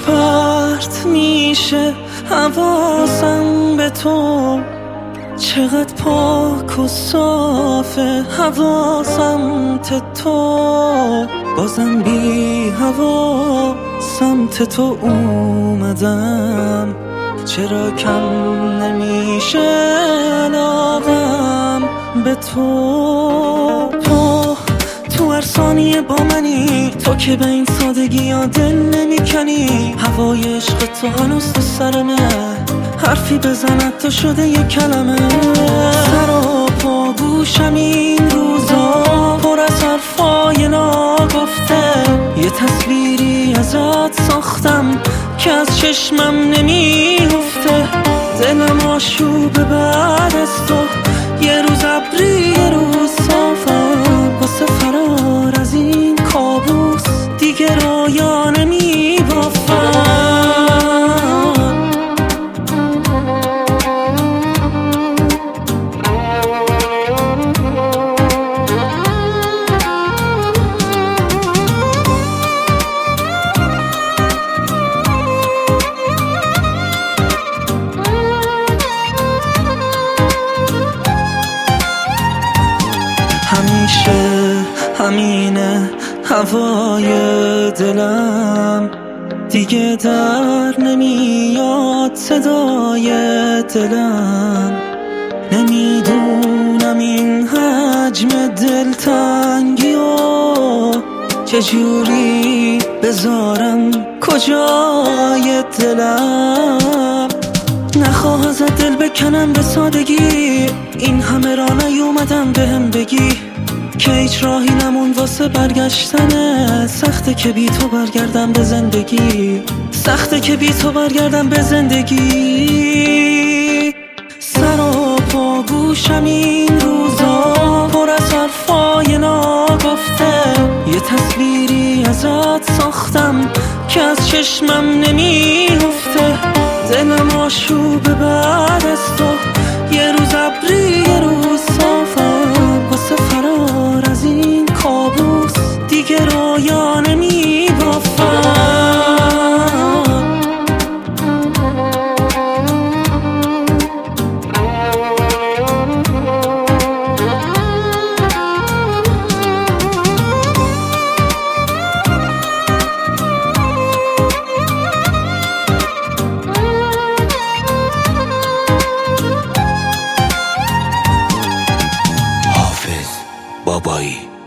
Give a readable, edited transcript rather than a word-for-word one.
پرت میشه حواسم به تو، چقدر پاک و صافه هوا سمت تو. بازم بی هوا سمت تو اومدم، چرا کم نمیشه علاقم به تو. تو هر ثانیه با منی، تو که به این سادگی ها دل نمیکنی. هوای عشق تو هنوز تو سرمه، حرفی بزند تو شده یک کلمه. سر و پا گوشم این روزا پر از حرفای ناگفته، یه تصویری ازت ساختم که از چشمم نمیفته. دلم آشوبه بعد از تو، یه روز ابری یه روز صافم. واسه فرار از این کابوس دیگه رایا نمیبافم. همیشه همینه هوای دلم، دیگه در نمیاد صدای دلم. نمیدونم این حجم دلتنگی و چجوری بذارم کجای دلم. نخواه ازت دل بکنم به سادگی، این همه را نیومدم بهم بگی که هیچ راهی نمون واسه برگشتنه. سخته که بی تو برگردم به زندگی، سخته که بی تو برگردم به زندگی. سر و پا گوشم این روزا پر از حرفای ناگفته، یه تصویری ازت ساختم که از چشمم نمیفته. دلم آشوبه بعد از تو، یه روز ابری یه روز صافم. واسه فرار از این کابوس دیگه رایا نمیبافم. بابایی